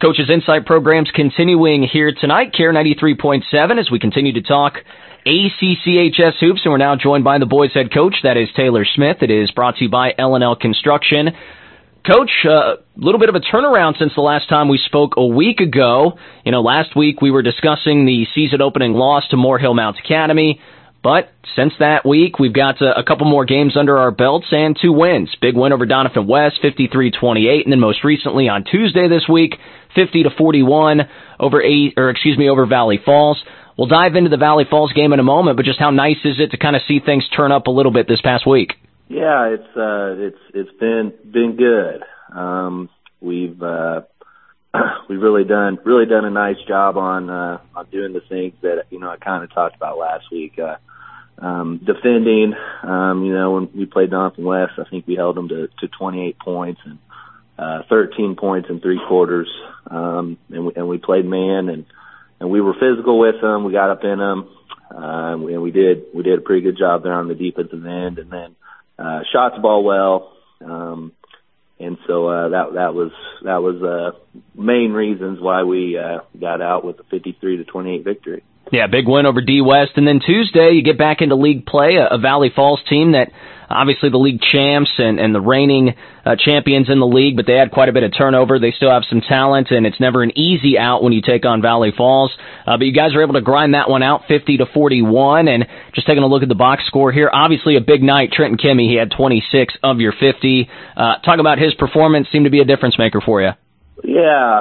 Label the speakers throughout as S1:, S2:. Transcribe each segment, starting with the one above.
S1: Coach's Insight program's continuing here tonight, KARE 93.7, as we continue to talk ACCHS hoops, and we're now joined by the boys' head coach. That is Taylor Smith. It is brought to you by L&L Construction. Coach, a little bit of a turnaround since the last time we spoke a week ago. Last week we were discussing the season-opening loss to Moore Hill Mount Academy. But since that week, we've got a couple more games under our belts and 2 wins. Big win over Doniphan West, 53-28, and then most recently on Tuesday this week, 50-41 over Valley Falls. We'll dive into the Valley Falls game in a moment, but just how nice is it to kind of see things turn up a little bit this past week?
S2: Yeah, it's been good. We've really done a nice job on doing the things that I kind of talked about last week. Defending, when we played Doniphan West, I think we held them to 28 points and 13 points in 3 quarters. And we played man, and we were physical with them. We got up in them, and we did a pretty good job there on the defensive end, and then shot the ball well. And so that was main reasons why we got out with a 53-28 victory.
S1: Yeah, big win over D West. And then Tuesday, you get back into league play, a Valley Falls team that obviously the league champs and the reigning champions in the league, but they had quite a bit of turnover. They still have some talent, and it's never an easy out when you take on Valley Falls. But you guys were able to grind that one out 50-41. And just taking a look at the box score here, obviously a big night. Trenton Kimmy, he had 26 of your 50. Talk about his performance, seemed to be a difference maker for you.
S2: Yeah,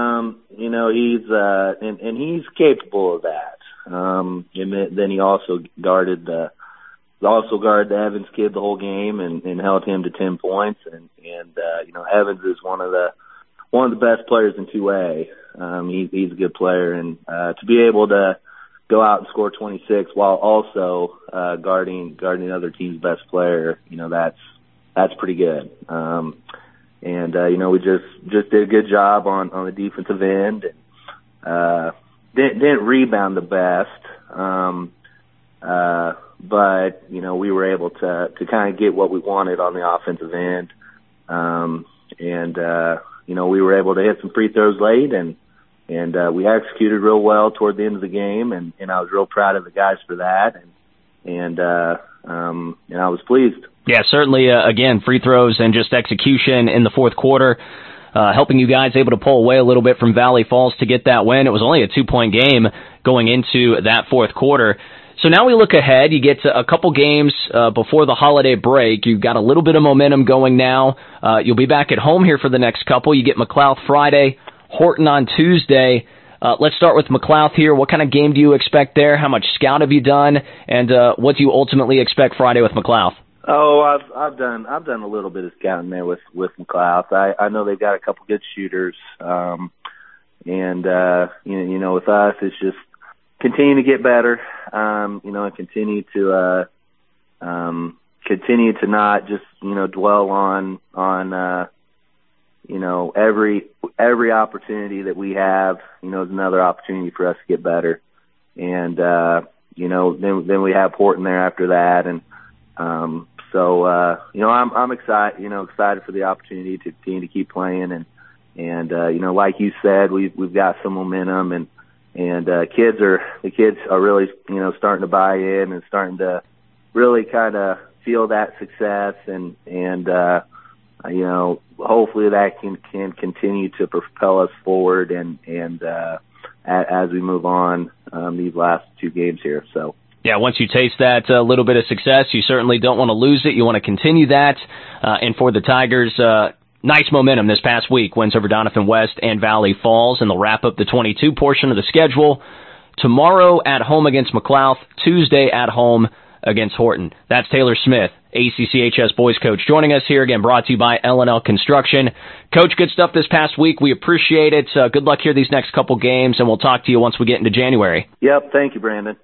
S2: he's capable of that. And then he also guarded the Evans kid the whole game and held him to 10 points. And Evans is one of the best players in 2A. He's a good player, and to be able to go out and score 26 while also guarding other team's best player, that's pretty good. We just did a good job on the defensive end, and didn't rebound the best, but we were able to kind of get what we wanted on the offensive end, we were able to hit some free throws late, and we executed real well toward the end of the game, and I was real proud of the guys for that, and I was pleased.
S1: Yeah, certainly, again, free throws and just execution in the fourth quarter, helping you guys able to pull away a little bit from Valley Falls to get that win. It was only a 2-point game going into that fourth quarter. So now we look ahead. You get to a couple games before the holiday break. You've got a little bit of momentum going now. You'll be back at home here for the next couple. You get McLouth Friday, Horton on Tuesday. Let's start with McLouth here. What kind of game do you expect there? How much scout have you done? And what do you ultimately expect Friday with McLouth?
S2: Oh, I've done a little bit of scouting there with McLouth. I know they've got a couple good shooters, and with us, it's just continue to get better, and continue to not just dwell on every opportunity that we have is another opportunity for us to get better, and then we have Horton there after that, and I'm excited for the opportunity to continue to keep playing, and like you said, we've got some momentum, and the kids are really starting to buy in and starting to really kind of feel that success, and hopefully that can continue to propel us forward and as we move on these last 2 games here. So.
S1: Yeah, once you taste that little bit of success, you certainly don't want to lose it. You want to continue that. And for the Tigers, nice momentum this past week. Wins over Doniphan West and Valley Falls, and they'll wrap up the 22 portion of the schedule. Tomorrow at home against McLouth, Tuesday at home against Horton. That's Taylor Smith, ACCHS boys coach, joining us here again, brought to you by L&L Construction. Coach, good stuff this past week. We appreciate it. Good luck here these next couple games, and we'll talk to you once we get into January.
S2: Yep, thank you, Brandon.